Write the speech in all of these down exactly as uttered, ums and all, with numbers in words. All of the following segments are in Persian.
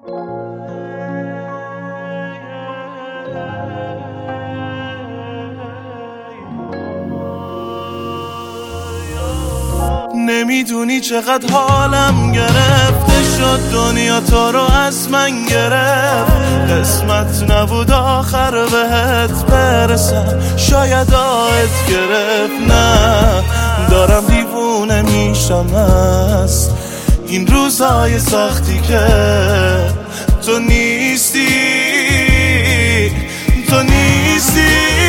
نمیدونی چقدر حالم گرفته شد، دنیا تو رو از من گرفت. قسمت نبود آخر بهت برسم، شاید آهت گرفت. نه دارم دیوونه میشم از این روزای سختی که تو نیستی، تو نیستی.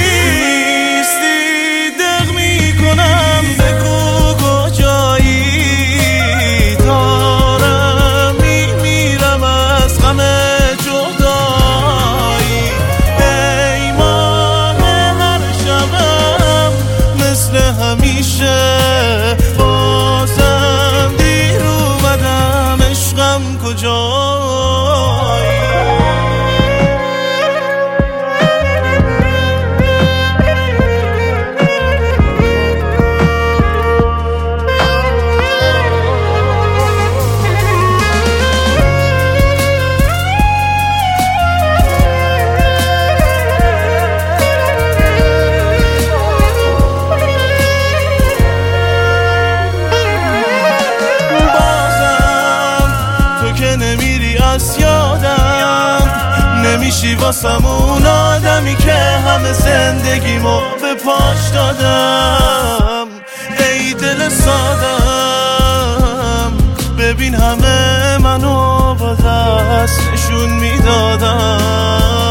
همیشه بازم دیر اومدم، عشقم کجایی؟ نمیری از یادم، نمیشی واسم اون آدمی که همه زندگیمو به پاش دادم. ای دل سادم ببین همه منو با دست نشون میدادم.